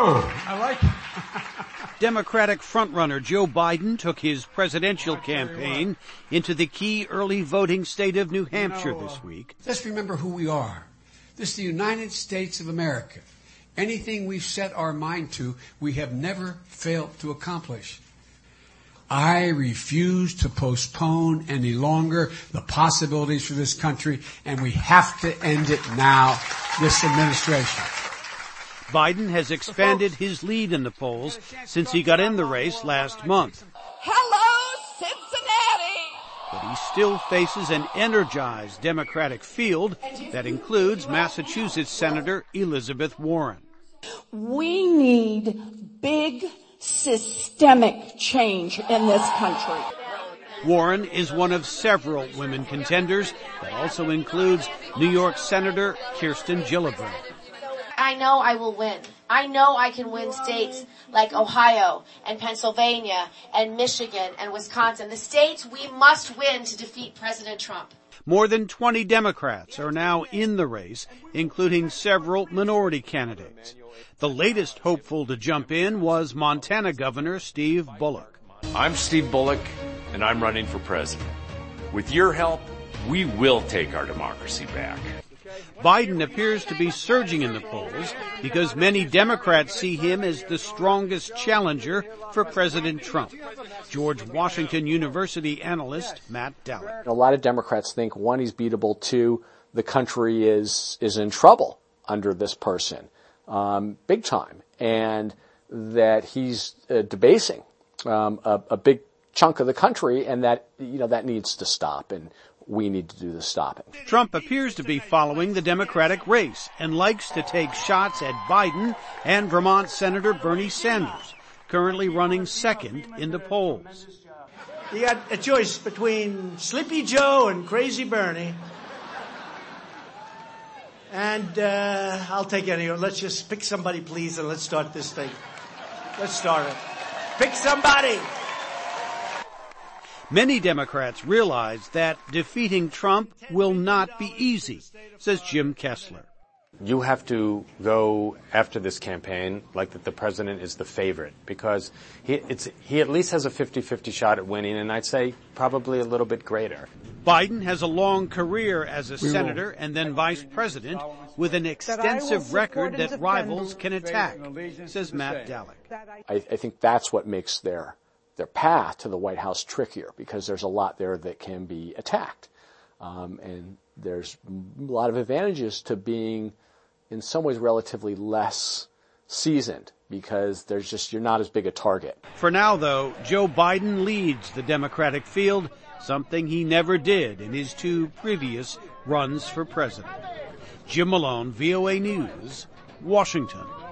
I like it. Democratic frontrunner Joe Biden took his presidential campaign into the key early voting state of New Hampshire this week. Let's remember who we are. This is the United States of America. Anything we've set our mind to, we have never failed to accomplish. I refuse to postpone any longer the possibilities for this country, and we have to end it now, this administration. Biden has expanded his lead in the polls since he got in the race last month. Hello, Cincinnati! But he still faces an energized Democratic field that includes Massachusetts Senator Elizabeth Warren. We need big systemic change in this country. Warren is one of several women contenders that also includes New York Senator Kirsten Gillibrand. I know I will win. I know I can win states like Ohio and Pennsylvania and Michigan and Wisconsin, the states we must win to defeat President Trump. More than 20 Democrats are now in the race, including several minority candidates. The latest hopeful to jump in was Montana Governor Steve Bullock. I'm Steve Bullock, and I'm running for president. With your help, we will take our democracy back. Biden appears to be surging in the polls because many Democrats see him as the strongest challenger for President Trump. George Washington University analyst Matt Dallek. A lot of Democrats think, one, he's beatable, two, the country is in trouble under this person, big time, and that he's debasing a big chunk of the country, and that, that needs to stop, and we need to do the stopping. Trump appears to be following the Democratic race and likes to take shots at Biden and Vermont Senator Bernie Sanders, currently running second in the polls. You got a choice between Sleepy Joe and Crazy Bernie. And I'll take any. Let's just pick somebody, please, and let's start this thing. Let's start it. Pick somebody. Many Democrats realize that defeating Trump will not be easy, says Jim Kessler. You have to go after this campaign like that the president is the favorite, because he at least has a 50-50 shot at winning, and I'd say probably a little bit greater. Biden has a long career as a senator and then vice president with an extensive record that rivals can attack, says Matt Dallek. I think that's what makes their path to the White House trickier, because there's a lot there that can be attacked. And there's a lot of advantages to being, in some ways, relatively less seasoned, because you're not as big a target. For now, though, Joe Biden leads the Democratic field, something he never did in his two previous runs for president. Jim Malone, VOA News, Washington.